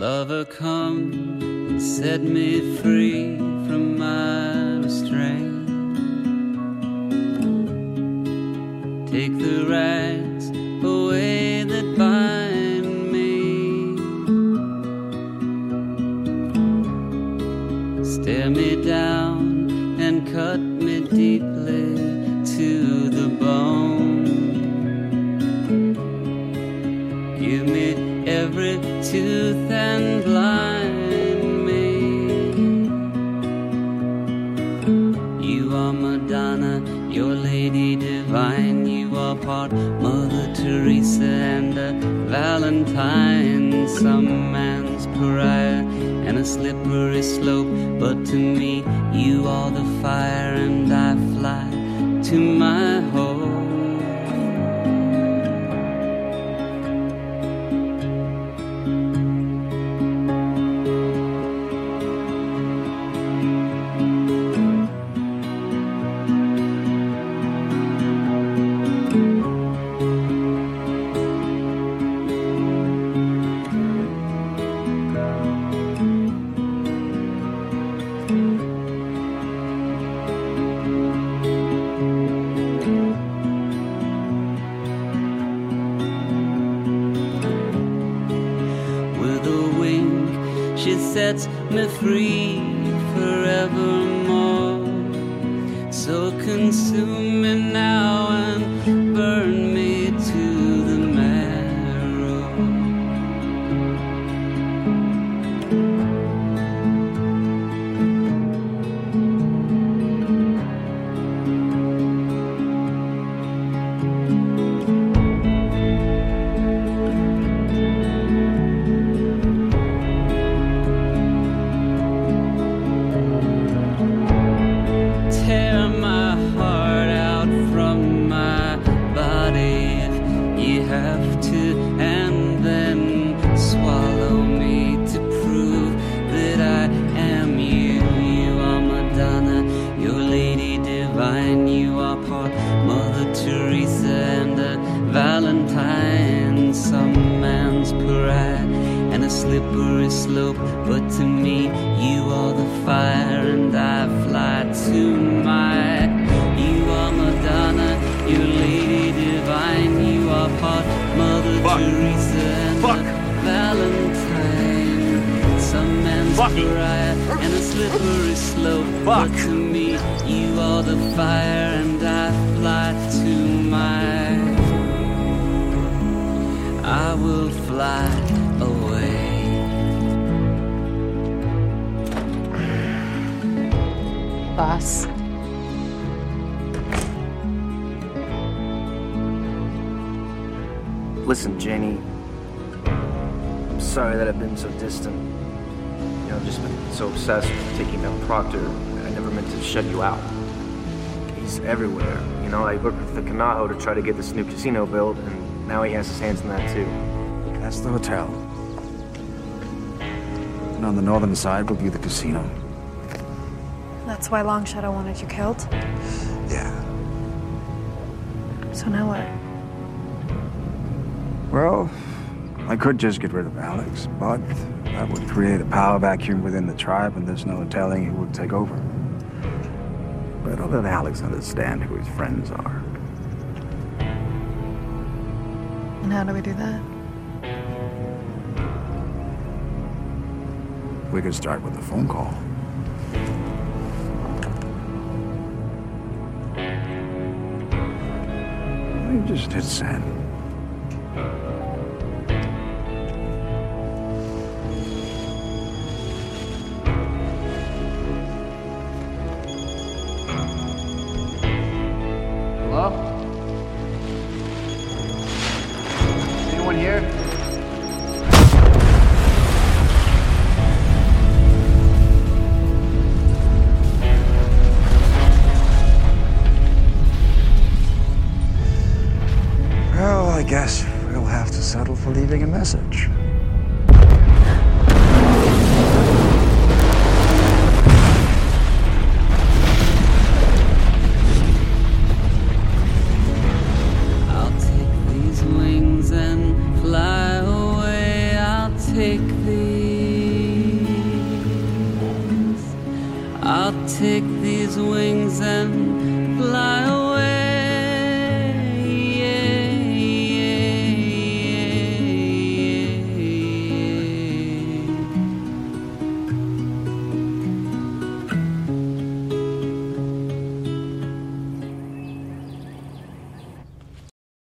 Lover, come, set me free from my restraint. Take the rags away that bind me. Stare me down and cut me deeply to the bone. Give me every tooth and blind me. You are Madonna, your lady divine. You are part Mother Teresa and a Valentine. Some man's pariah and a slippery slope, but to me you are the fire and I fly to my home. She sets me free forevermore. So consume me now and burn me to the marrow. And then swallow me to prove that I am you. You are Madonna, your lady divine. You are part Mother Teresa and a Valentine. Some man's pariah and a slippery slope, but to me you are the fire and I fly to my. You are Madonna, your lady divine. You are part Mother Teresa and a Valentine. Some man's pariah and a slippery slope, but to me you are the fire and I fly to my. I will fly away. Boss. Listen, Janie, I'm sorry that I've been so distant. You know, I've just been so obsessed with taking down Proctor. I never meant to shut you out. He's everywhere. You know, I worked with the Kanaho to try to get this new casino built, and now he has his hands in that too. That's the hotel. And on the northern side will be the casino. That's why Long Shadow wanted you killed? Yeah. So now what? Well, I could just get rid of Alex, but that would create a power vacuum within the tribe, and there's no telling who would take over. But I'll let Alex understand who his friends are. And how do we do that? We could start with a phone call. You just hit send. Hello? Anyone here? Well, I guess we'll have to settle for leaving a message. I'll take these wings and fly away. I'll take these. I'll take these wings and